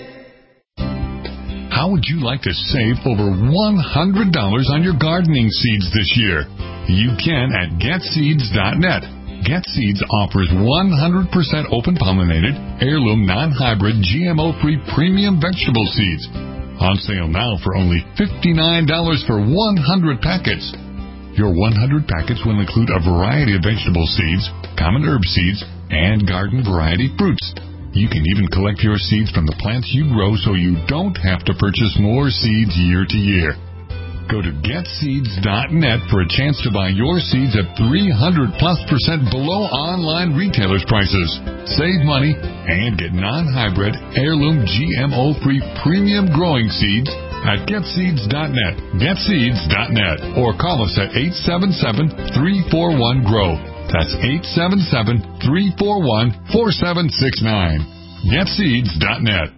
How would you like to save over one hundred dollars on your gardening seeds this year? You can at get seeds dot net. GetSeeds offers one hundred percent open pollinated, heirloom, non-hybrid, G M O-free premium vegetable seeds. On sale now for only fifty-nine dollars for one hundred packets. Your one hundred packets will include a variety of vegetable seeds, common herb seeds, and garden variety fruits. You can even collect your seeds from the plants you grow so you don't have to purchase more seeds year to year. Go to get seeds dot net for a chance to buy your seeds at three hundred plus percent below online retailers' prices. Save money and get non-hybrid, heirloom, G M O-free premium growing seeds at get seeds dot net, get seeds dot net, or call us at eight seven seven, three four one, G R O W. That's eight seven seven, three four one, four seven six nine. get seeds dot net.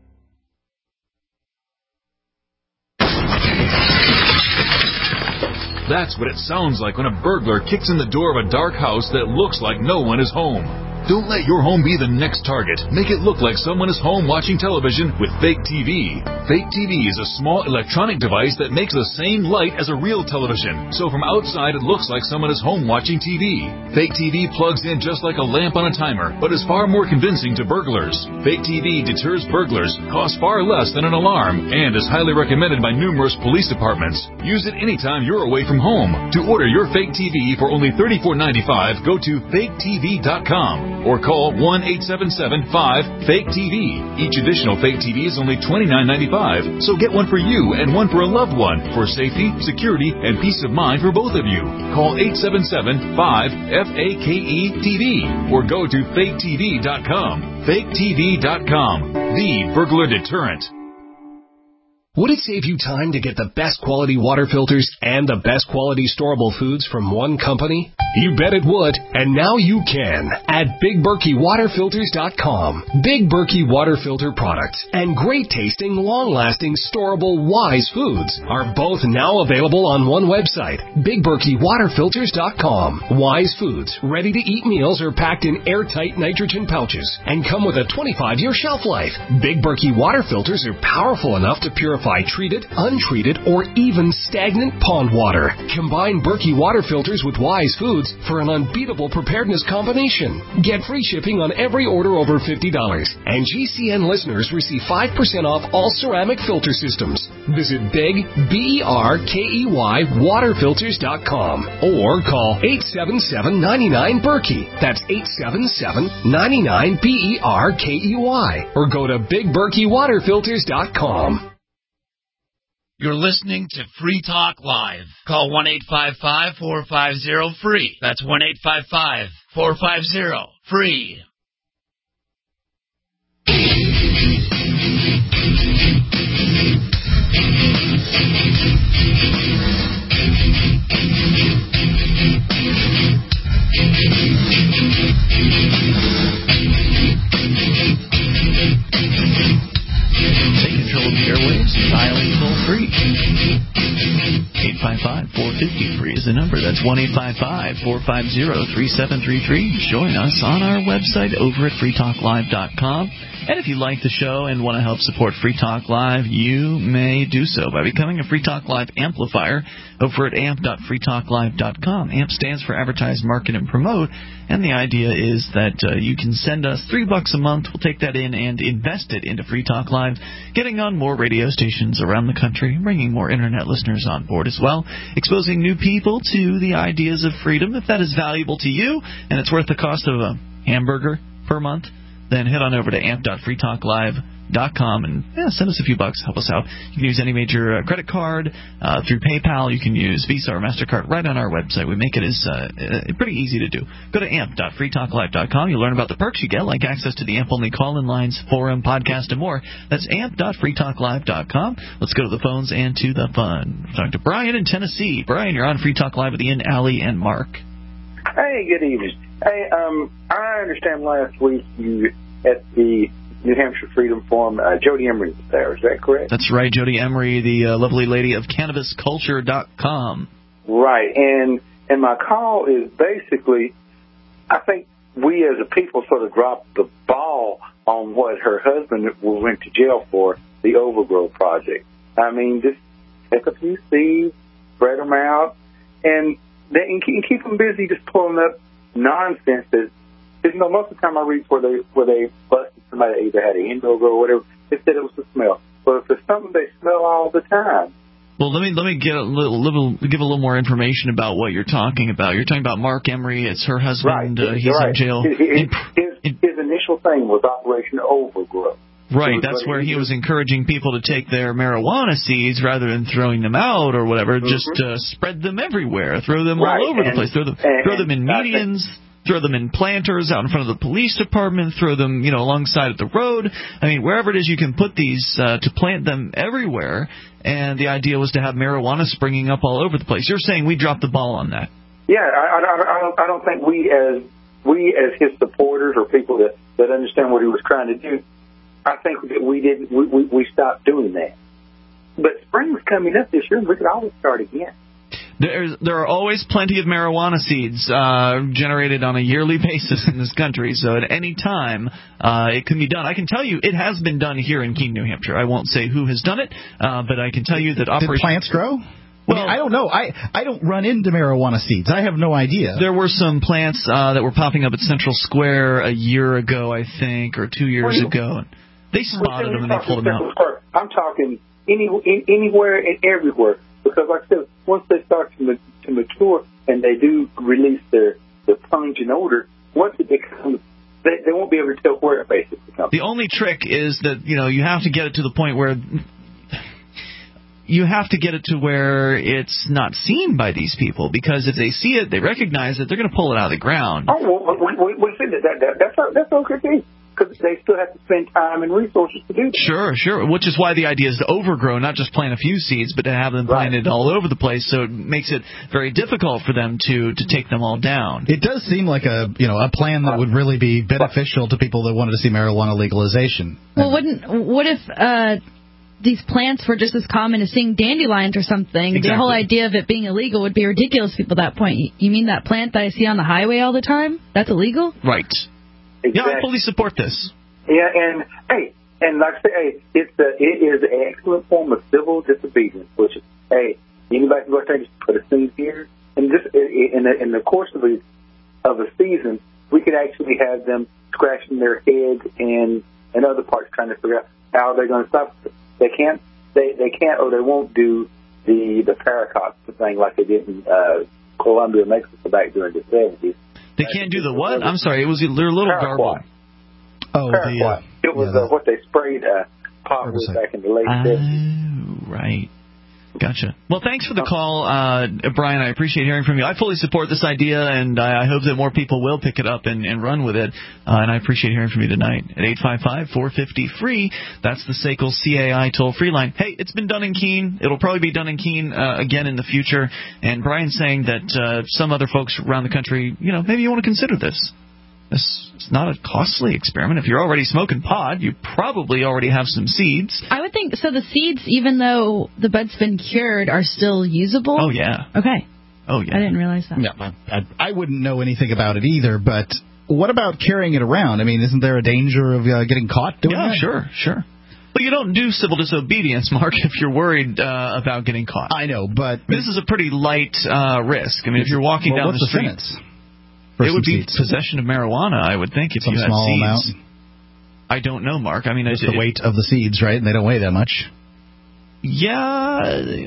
That's what it sounds like when a burglar kicks in the door of a dark house that looks like no one is home. Don't let your home be the next target. Make it look like someone is home watching television with Fake T V. Fake T V is a small electronic device that makes the same light as a real television. So from outside, it looks like someone is home watching T V. Fake T V plugs in just like a lamp on a timer, but is far more convincing to burglars. Fake T V deters burglars, costs far less than an alarm, and is highly recommended by numerous police departments. Use it anytime you're away from home. To order your Fake T V for only thirty-four ninety-five, go to fake T V dot com. or call one eight seven seven five fake T V. Each additional fake T V is only twenty-nine ninety-five, so get one for you and one for a loved one for safety, security, and peace of mind for both of you. Call eight seven seven five F A K E T V or go to fake T V dot com. fake T V dot com, the burglar deterrent. Would it save you time to get the best quality water filters and the best quality storable foods from one company? You bet it would, and now you can at Big Berkey Water Filters dot com. Big Berkey Water Filter products and great tasting, long-lasting, storable Wise foods are both now available on one website, Big Berkey Water Filters dot com. Wise foods, ready-to-eat meals are packed in airtight nitrogen pouches and come with a twenty-five year shelf life. Big Berkey Water Filters are powerful enough to purify treated, untreated, or even stagnant pond water. Combine Berkey Water Filters with Wise foods for an unbeatable preparedness combination. Get free shipping on every order over fifty dollars. And G C N listeners receive five percent off all ceramic filter systems. Visit Big, B E R K E Y, Water Filters dot com or call eight seven seven, nine nine, Berkey. That's eight seven seven, nine nine, B E R K E Y. Or go to Big Berkey Water Filters dot com. You're listening to Free Talk Live. Call one eight five five, four five zero, free. That's one eight five five, four five zero, free. Take control of the airwaves, dialing toll free. eight five five, four five zero, free is the number. That's one eight five five, four five zero, three seven three three. Join us on our website over at free talk live dot com. And if you like the show and want to help support Free Talk Live, you may do so by becoming a Free Talk Live amplifier over at amp dot free talk live dot com. AMP stands for Advertise, Market, and Promote. And the idea is that uh, you can send us three bucks a month. We'll take that in and invest it into Free Talk Live, getting on more radio stations around the country, bringing more Internet listeners on board as well, exposing new people to the ideas of freedom. If that is valuable to you and it's worth the cost of a hamburger per month, then head on over to amp dot free talk live dot com and yeah, send us a few bucks, help us out. You can use any major uh, credit card, uh, through PayPal. You can use Visa or MasterCard right on our website. We make it as uh, uh, pretty easy to do. Go to amp dot free talk live dot com. You'll learn about the perks you get, like access to the AMP-only call-in lines, forum, podcast, and more. That's amp dot free talk live dot com. Let's go to the phones and to the fun. We're talking to Brian in Tennessee. Brian, you're on Free Talk Live with Ian, Allie, and Mark. Hey, good evening. Hey, um, I understand last week you at the New Hampshire Freedom Forum, uh, Jody Emery was there. Is that correct? That's right, Jody Emery, the uh, lovely lady of cannabis culture dot com. Right, and and my call is basically, I think we as a people sort of dropped the ball on what her husband went to jail for, the Overgrow Project. I mean, just take a few seeds, spread them out, and, and keep them busy just pulling up nonsense that, you know, most of the time I read where they where they busted somebody that either had an indoor grow or whatever, they said it was the smell. But if it's something they smell all the time. Well, let me let me get a little, little give a little more information about what you're talking about. You're talking about Mark Emery. It's her husband. Right. Uh, he's right. in jail. His, his, his, his initial thing was Operation Overgrow. Right, that's where he was encouraging people to take their marijuana seeds rather than throwing them out or whatever. Mm-hmm. Just uh, spread them everywhere. Throw them right. all over and, the place. Throw them, and, throw them in medians. Throw them in planters out in front of the police department. Throw them, you know, alongside of the road. I mean, wherever it is you can put these uh, to plant them everywhere. And the idea was to have marijuana springing up all over the place. You're saying we dropped the ball on that? Yeah, I, I, I don't. I don't think we as we as his supporters or people that, that understand what he was trying to do. I think that we didn't. We, we, we stopped doing that. But spring's coming up this year, and we could always start again. There's, there are always plenty of marijuana seeds uh, generated on a yearly basis in this country, so at any time uh, it can be done. I can tell you it has been done here in Keene, New Hampshire. I won't say who has done it, uh, but I can tell you that Operation... Did plants grow? Well, I, mean, I don't know. I, I don't run into marijuana seeds. I have no idea. There were some plants uh, that were popping up at Central Square a year ago, I think, or two years well, ago. And they spotted them and they pulled them out. Square, I'm talking any, anywhere and everywhere. Because, like I said, once they start to, to mature and they do release their, their pungent odor, once it becomes they, they won't be able to tell where it basically comes. The only trick is that, you know, you have to get it to the point where you have to get it to where it's not seen by these people, because if they see it, they recognize it, they're going to pull it out of the ground. Oh, well, we, we, we see that, that, that that's that's okay too, because they still have to spend time and resources to do that. Sure, sure. Which is why the idea is to overgrow, not just plant a few seeds, but to have them planted right. all over the place. So it makes it very difficult for them to, to take them all down. It does seem like a you know a plan that would really be beneficial to people that wanted to see marijuana legalization. Well, wouldn't what if uh, these plants were just as common as seeing dandelions or something? Exactly. The whole idea of it being illegal would be ridiculous to people at that point. You mean that plant that I see on the highway all the time? That's illegal? Right. Exactly. Yeah, I fully support this. Yeah, and hey, and like I say, hey, it's a, it is an excellent form of civil disobedience. Which is, hey, anybody can go out there and just put a seed here, and just in the, in the course of a of a season, we could actually have them scratching their head and and other parts trying to figure out how they're going to stop it. They can't, they they can't, or they won't do the the paracox thing like they did in uh, Colombia, Mexico back during the seventies. They can't do the what? I'm sorry, it was a little garbled. Oh, the, uh, it was yeah, uh, what they sprayed uh, pot with back in the late seventies. Oh, right. Gotcha. Well, thanks for the call, uh, Brian. I appreciate hearing from you. I fully support this idea, and I, I hope that more people will pick it up and, and run with it. Uh, and I appreciate hearing from you tonight at eight five five, four five zero, free. That's the S A C L C A I toll-free line. Hey, it's been done in Keene. It'll probably be done in Keene uh, again in the future. And Brian's saying that uh, some other folks around the country, you know, maybe you want to consider this. This it's not a costly experiment. If you're already smoking pot, you probably already have some seeds. I would think so. The seeds, even though the bud's been cured, are still usable? Oh, yeah. Okay. Oh, yeah. I didn't realize that. Yeah, I, I wouldn't know anything about it either, but what about carrying it around? I mean, isn't there a danger of uh, getting caught doing yeah, that? Yeah, sure, sure. Well, you don't do civil disobedience, Mark, if you're worried uh, about getting caught. I know, but... This is a pretty light uh, risk. I mean, if you're walking well, down what's the street... The sentence? It would be seeds. Possession of marijuana, I would think, if Some you had small seeds. Amount. I don't know, Mark. I mean, it's it, the weight of the seeds, right? And they don't weigh that much. Yeah,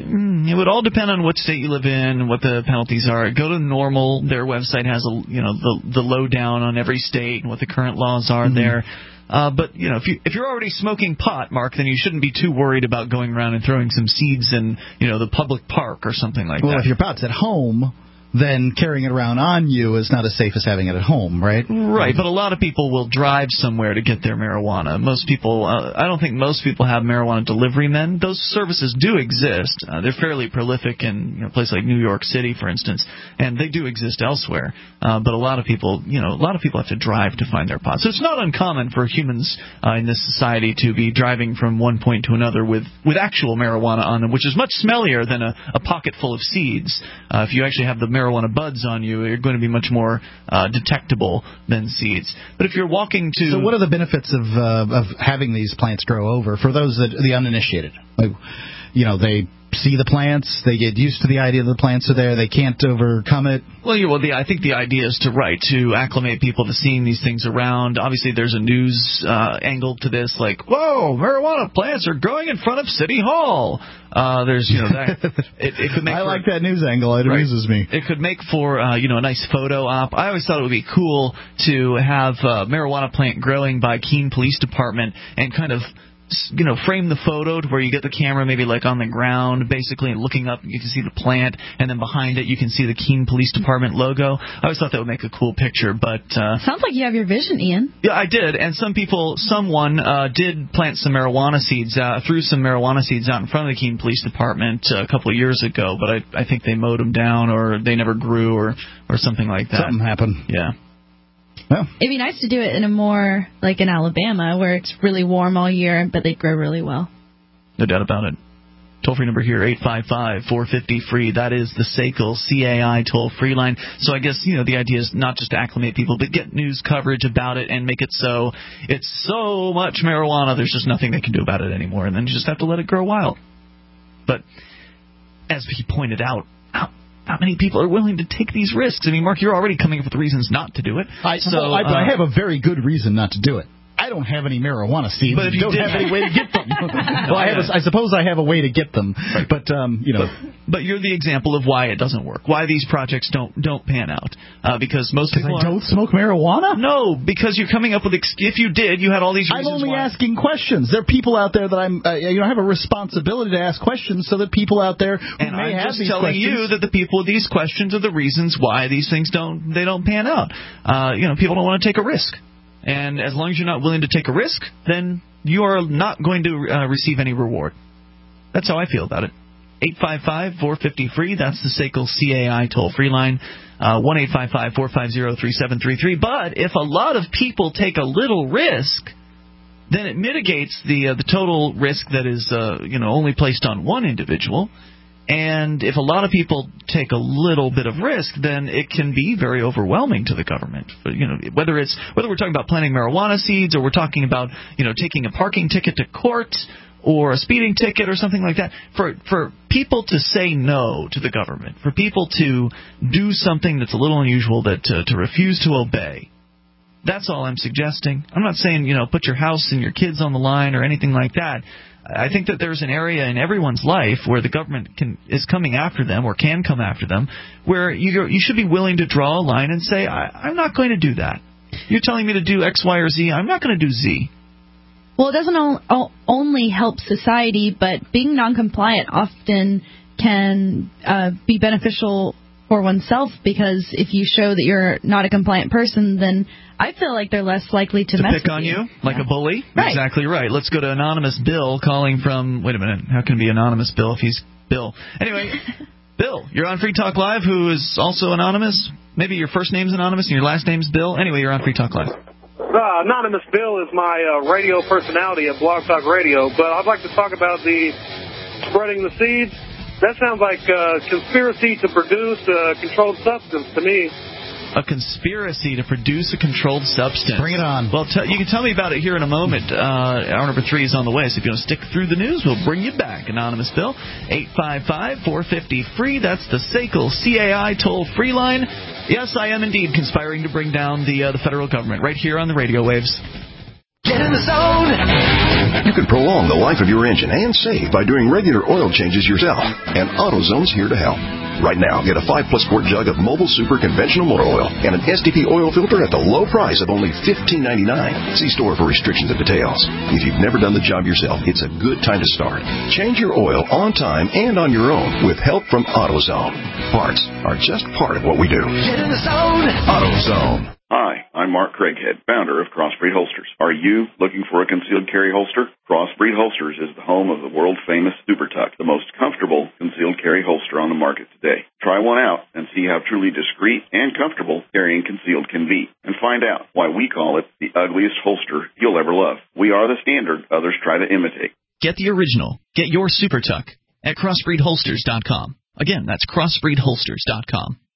it would all depend on what state you live in, what the penalties are. Go to Normal. Their website has a you know the the lowdown on every state and what the current laws are mm-hmm. there. Uh, but you know, if you if you're already smoking pot, Mark, then you shouldn't be too worried about going around and throwing some seeds in you know the public park or something like well, that. Well, if your pot's at home, then carrying it around on you is not as safe as having it at home, right? Right, but a lot of people will drive somewhere to get their marijuana. Most people, uh, I don't think most people have marijuana delivery men. Those services do exist. Uh, they're fairly prolific in you know, a place like New York City, for instance, and they do exist elsewhere. Uh, but a lot of people, you know, a lot of people have to drive to find their pot. So it's not uncommon for humans uh, in this society to be driving from one point to another with, with actual marijuana on them, which is much smellier than a, a pocket full of seeds. Uh, if you actually have the marijuana buds on you, you're going to be much more uh, detectable than seeds. But if you're walking to... So what are the benefits of uh, of having these plants grow over for those that the uninitiated? Like, you know, they see the plants, they get used to the idea that the plants are there, they can't overcome it. Well, yeah, well, the, I think the idea is to right to acclimate people to seeing these things around. Obviously, there's a news uh, angle to this, like, whoa, marijuana plants are growing in front of City Hall. Uh, there's, you know, that it, it could make. I for, like that news angle. It right, amuses me. It could make for uh, you know a nice photo op. I always thought it would be cool to have a marijuana plant growing by Keene Police Department and kind of. You know, frame the photo to where you get the camera maybe like on the ground, basically, and looking up, you can see the plant, and then behind it you can see the Keene Police Department logo. I always thought that would make a cool picture, but uh, sounds like you have your vision, Ian. Yeah, I did, and some people, someone uh, did plant some marijuana seeds, uh, threw some marijuana seeds out in front of the Keene Police Department uh, a couple of years ago, but I, I think they mowed them down, or they never grew, or or something like that. Something happened. Yeah. Well. It'd be nice to do it in a more, like in Alabama, where it's really warm all year, but they grow really well. No doubt about it. Toll-free number here, eight five five, four five zero, free. That is the S A C L C A I toll-free line. So I guess, you know, the idea is not just to acclimate people, but get news coverage about it and make it so it's so much marijuana, there's just nothing they can do about it anymore, and then you just have to let it grow wild. But as he pointed out, not many people are willing to take these risks. I mean, Mark, you're already coming up with reasons not to do it. I, so well, I, uh, I have a very good reason not to do it. I I don't have any marijuana seeds. But if you don't did have any way to get them. well, I, have a, I suppose I have a way to get them, right. but um, you know. But, but you're the example of why it doesn't work. Why these projects don't don't pan out? Uh, because most people I don't smoke marijuana. No, because you're coming up with. Ex- if you did, you had all these reasons. I'm only why. asking questions. There are people out there that I'm. Uh, you know, I have a responsibility to ask questions, so that people out there who and may I'm have just these telling questions, you that the people with these questions are the reasons why these things don't they don't pan out. Uh, you know, people don't want to take a risk. And as long as you're not willing to take a risk, then you are not going to uh, receive any reward. That's how I feel about it. eight five five, four five zero, free. That's the S A C L C A I toll-free line. Uh, one eight five five, four five zero, three seven three three. But if a lot of people take a little risk, then it mitigates the uh, the total risk that is uh, you know only placed on one individual. And if a lot of people take a little bit of risk, then it can be very overwhelming to the government. But, you know, whether it's whether we're talking about planting marijuana seeds, or we're talking about you know taking a parking ticket to court, or a speeding ticket, or something like that, for for people to say no to the government, for people to do something that's a little unusual, that to, to refuse to obey. That's all I'm suggesting. I'm not saying you know put your house and your kids on the line or anything like that. I think that there's an area in everyone's life where the government can is coming after them, or can come after them, where you you should be willing to draw a line and say, I, I'm not going to do that. You're telling me to do X, Y, or Z. I'm not going to do Z. Well, it doesn't o- only help society, but being non-compliant often can uh, be beneficial for oneself, because if you show that you're not a compliant person, then I feel like they're less likely to, to mess pick with on you, you. like yeah. a bully. Right. Exactly right. Let's go to Anonymous Bill calling from. Wait a minute. How can it be Anonymous Bill if he's Bill? Anyway, Bill, you're on Free Talk Live, who is also anonymous. Maybe your first name's anonymous and your last name's Bill. Anyway, you're on Free Talk Live. Uh, Anonymous Bill is my uh, radio personality at Blog Talk Radio, but I'd like to talk about the spreading the seeds. That sounds like a conspiracy to produce a controlled substance to me. A conspiracy to produce a controlled substance. Bring it on. Well, t- you can tell me about it here in a moment. Uh, hour number three is on the way, so if you want to stick through the news, we'll bring you back. Anonymous Bill, eight five five, four five zero, free. That's the S A C L C A I toll-free line. Yes, I am indeed conspiring to bring down the uh, the federal government right here on the radio waves. Get in the zone! You can prolong the life of your engine and save by doing regular oil changes yourself. And AutoZone's here to help. Right now, get a five plus quart jug of Mobile Super conventional motor oil and an S D P oil filter at the low price of only fifteen ninety-nine. See store for restrictions and details. If you've never done the job yourself, it's a good time to start. Change your oil on time and on your own with help from AutoZone. Parts are just part of what we do. Get in the zone! AutoZone. Hi, I'm Mark Craighead, founder of Crossbreed Holsters. Are you looking for a concealed carry holster? Crossbreed Holsters is the home of the world-famous Super Tuck, the most comfortable concealed carry holster on the market today. Try one out and see how truly discreet and comfortable carrying concealed can be. And find out why we call it the ugliest holster you'll ever love. We are the standard others try to imitate. Get the original. Get your Super Tuck at crossbreed holsters dot com. Again, that's crossbreed holsters dot com.